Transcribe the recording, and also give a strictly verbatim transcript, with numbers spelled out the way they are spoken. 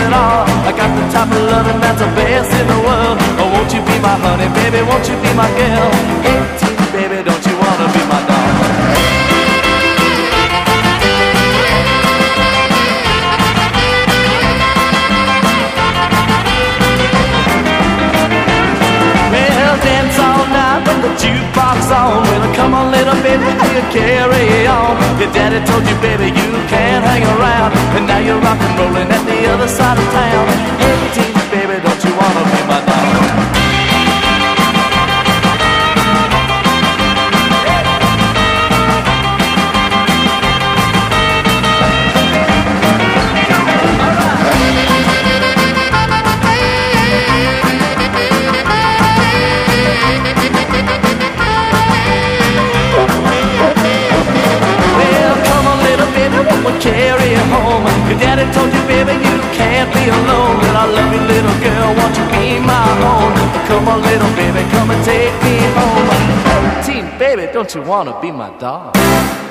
it all. I got the type of loving that's the best in the world. Oh, won't you be my honey, baby, won't you be my girl? Eighteen, baby, don't you wanna be my dog? Dance all night with the jukebox on. Well, come on, little baby, you carry on. Your daddy told you, baby, you can't hang around, and now you're rock and rolling at the other side of town. Eighteen, baby, don't you wanna be my dog? Carry you home. Your daddy told you, baby, you can't be alone. And I love you, little girl, won't you be my own? Come on, little baby, come and take me home. Eighteen, baby, don't you wanna be my dog?